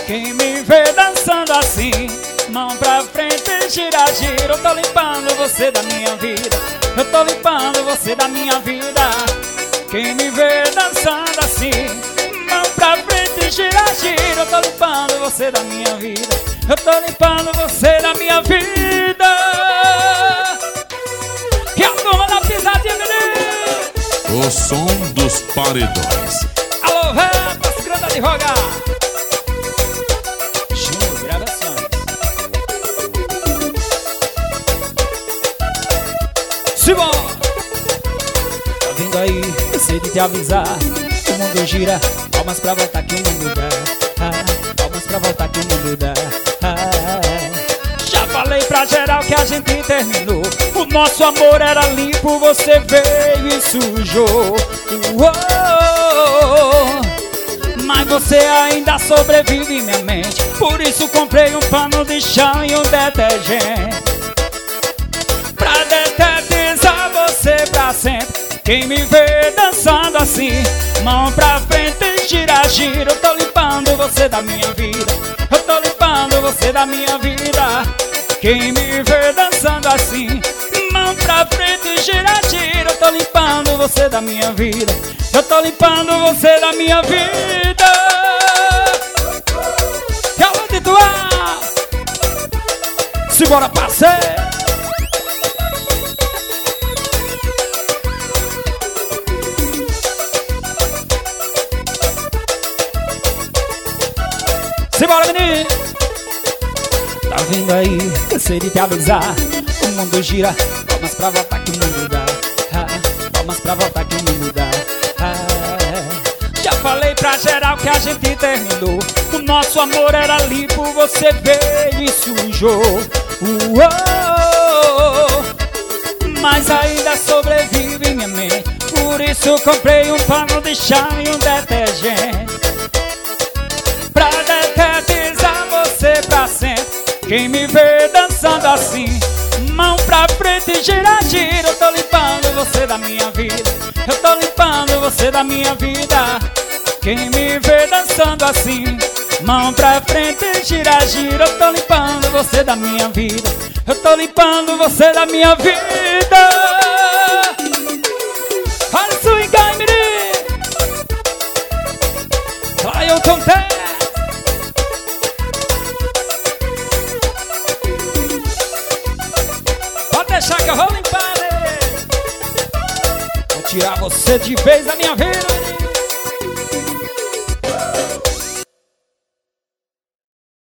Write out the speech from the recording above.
Quem me vê dançando assim, mão pra frente, gira, gira. Eu tô limpando você da minha vida. Eu tô limpando você da minha vida. Quem me vê dançando assim, mão pra frente, gira, gira. Eu tô limpando você da minha vida. Eu tô limpando você da minha vida. E a turma da pisadinha, menino. O som dos paredões. Alô, Rapas, grande advogado. Júnior Gravações. Simão. Tá vindo aí, eu sei de te avisar. O mundo gira, palmas pra voltar que o mundo dá. Palmas pra voltar que o mundo dá. Já falei pra geral que a gente terminou. O nosso amor era limpo, você veio e sujou. Mas você ainda sobrevive em minha mente. Por isso comprei um pano de chão e um detergente pra detetizar você pra sempre. Quem me vê dançando assim, mão pra frente, gira, gira. Eu tô limpando você da minha vida. Eu tô limpando você da minha vida. Quem me vê dançando assim, mão pra frente, gira, gira. Eu tô limpando você da minha vida. Eu tô limpando você da minha vida. E aonde tu é? Simbora, parceiro. Simbora, menino. Tá vindo aí, cansei de te avisar. O mundo gira, palmas pra voltar que o mundo dá. Palmas pra voltar que o mundo dá. Já falei pra geral que a gente terminou. O nosso amor era limpo, você veio e sujou. Mas ainda sobrevive em minha mente. Por isso comprei um pano de chão e um detergente pra detetizar você pra sempre. Quem me vê dançando assim, mão pra frente, gira, gira. Eu tô limpando você da minha vida. Eu tô limpando você da minha vida. Quem me vê dançando assim, mão pra frente, gira, gira. Eu tô limpando você da minha vida. Eu tô limpando você da minha vida. Olha o swing aí, menino. Clayton Té. Deixar que eu vou limpar ele. Vou tirar você de vez da minha vida.